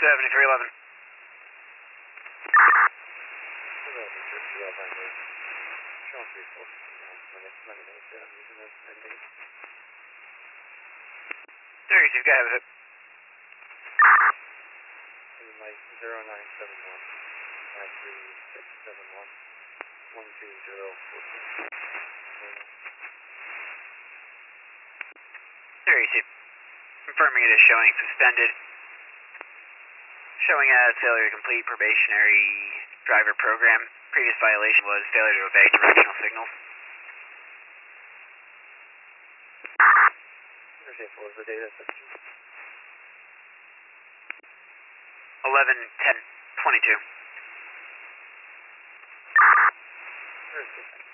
7311. There you go, have it. Mike 0971-53671-120. There you see. Confirming it is showing suspended. Showing as failure to complete probationary driver program. Previous violation was failure to obey directional signals. What was the data? 11-10-22.